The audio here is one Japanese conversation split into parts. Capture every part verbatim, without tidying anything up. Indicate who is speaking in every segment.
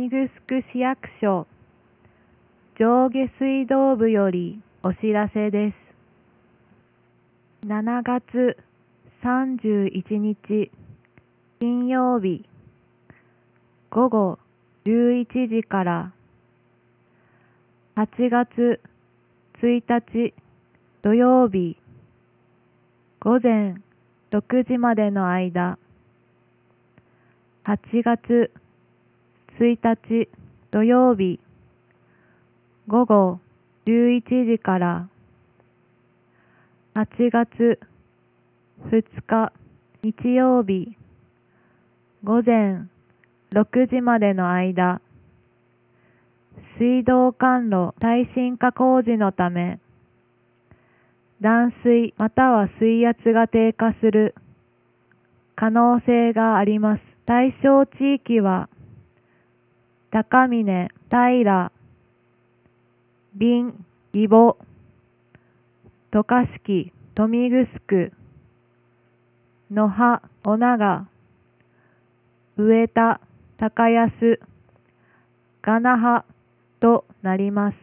Speaker 1: みぐすく市役所上下水道部よりお知らせです。しちがつさんじゅういちにち金曜日ごごじゅういちじからはちがつついたち土曜日ごぜんろくじまでの間、はちがつついたち土曜日ごごじゅういちじからはちがつふつか日曜日ごぜんろくじまでの間、水道管路耐震化工事のため、断水または水圧が低下する可能性があります。対象地域は、高峰、平、備、義母、渡嘉敷、豊見城、野羽、女長、上田、高安、が那覇となります。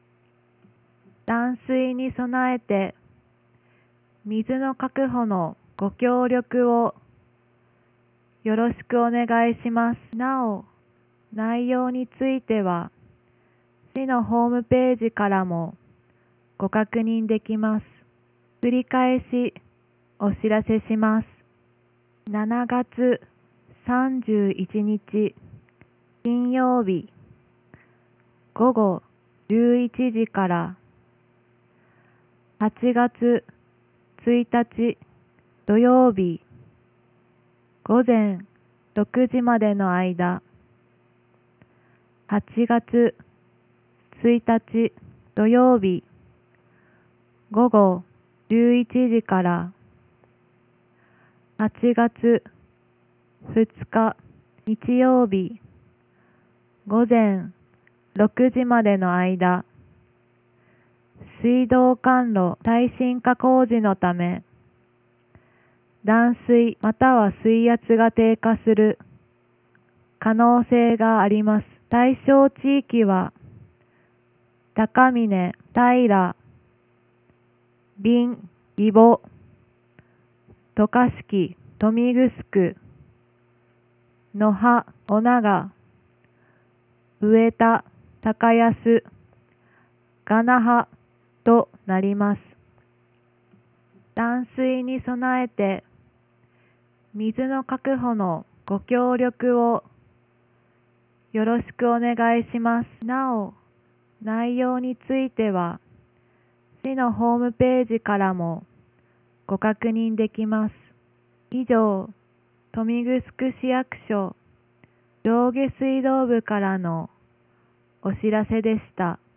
Speaker 1: 断水に備えて、水の確保のご協力をよろしくお願いします。なお、内容については、市のホームページからもご確認できます。繰り返しお知らせします。しちがつさんじゅういちにち金曜日ごごじゅういちじからはちがつついたち土曜日ごぜんろくじまでの間、はちがつついたち土曜日ごごじゅういちじからはちがつふつか日曜日ごぜんろくじまでの間、水道管路耐震化工事のため、断水または水圧が低下する可能性があります。対象地域は、高峰、平、備、義母、渡嘉敷、豊見城、野羽、女長、上田、高安、が那覇となります。断水に備えて、水の確保のご協力をよろしくお願いします。なお、内容については、市のホームページからもご確認できます。以上、豊見城市役所上下水道部からのお知らせでした。